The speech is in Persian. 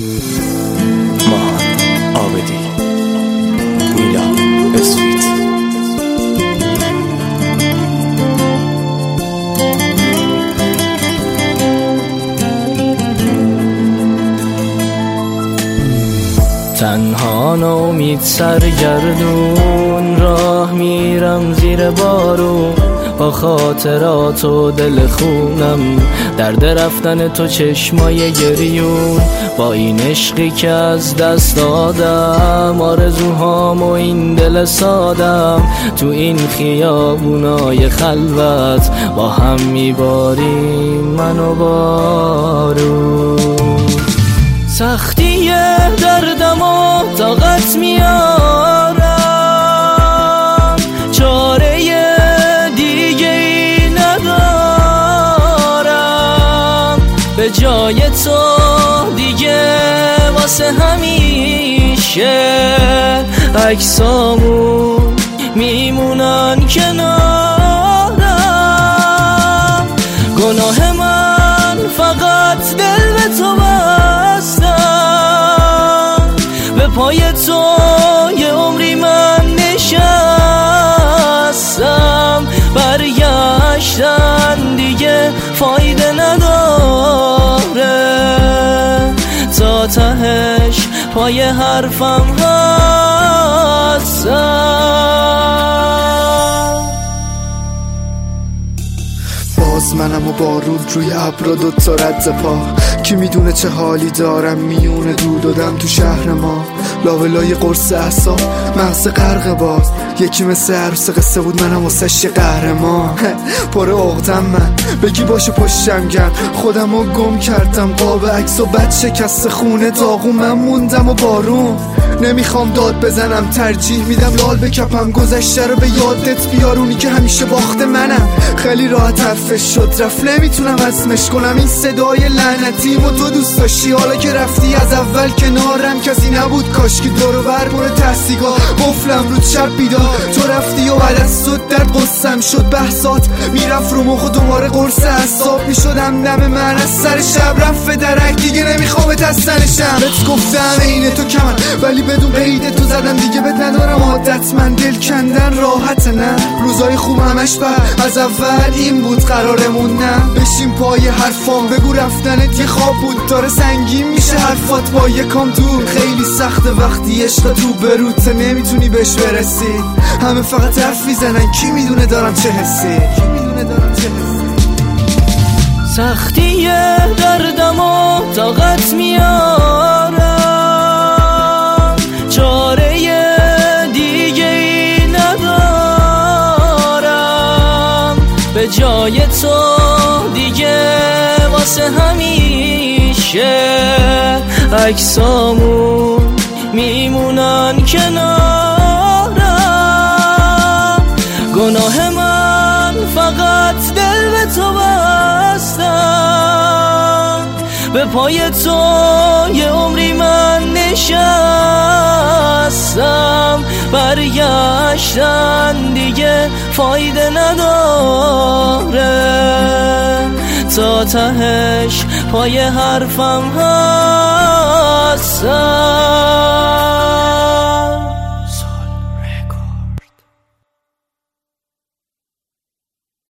ماهان عابدی، میلان اسویت. تنها نومید سرگردون راه میرم زیر بارون، با خاطرات و دل خونم درد رفتن تو چشمای گریون. با این عشقی که از دست دادم، آرزوهام و این دل سادم، تو این خیابونای خلوت با هم میباریم منو بارون. سختی دردم و طاقت میارم، چاره دیگه ای ندارم. به جای تو دیگه واسه همیشه عکسامون میمونن کنارم. گناه من فقط دل به تو بستم، به پای تو یه عمری من نشستم. برگشتن دیگه فایده نداره، تا تهش پای حرفم هستم. باز منم و بارون روی ابر و دوتا رد پا، کی میدونه چه حالی دارم میونه دود و دم تو شهر ما. لاولای قرص اعصاب مغز غرق باز، یکی مثل عروس قصه بود منم واسش یه قهرمان. پر عقدم من بگی باشه پشتم گرم، خودم رو گم کردم قاب عکس و بد شکست خونه داغون من موندم و بارون. نمیخوام داد بزنم، ترجیح میدم لال بکپم، گذشته رو به یادت بیارونی که همیشه باخت منم. خیلی راحت حرفش شد رفت، نمیتونم اسمش کنم این صدای لعنتی و تو دوست داشتی. حالا که رفتی از اول کنارم کسی نبود، کاش که دورو بر پر تحصیقا قفلم رو شب بیدار. تو رفتی و بعد از تو درد قصم شد، بحثات میرفت رو مخ و دوباره قرص اعصاب میشدم. دم من از سر شب رفت درک، دیگه نمیخوام از سرشم. بهت گفتم اینه تو کمن ولی بدون قید تو زدم، دیگه بد ندارم عادت من دل کندن راحت نه. روزای خوب همش از اول این بود قرارمون نه. بشین پای حرفام بگو رفتنت یه خواب بود، داره سنگین میشه حرفات با یه کام دور. خیلی سخته وقتی عشق تو بروت نمیتونی بهش برسی، همه فقط حرف میزنن کی میدونه دارم چه حسی. سختی دردم و طاقت میارم، چاره دیگه ای ندارم. به جای تو دیگه واسه همیشه عکسامون میمونن کنارم. گناه من فقط دل به تو بستم، به پای تو یه عمری من نشستم. برگشتن دیگه فایده نداره، تا تهش پای حرفم هستم.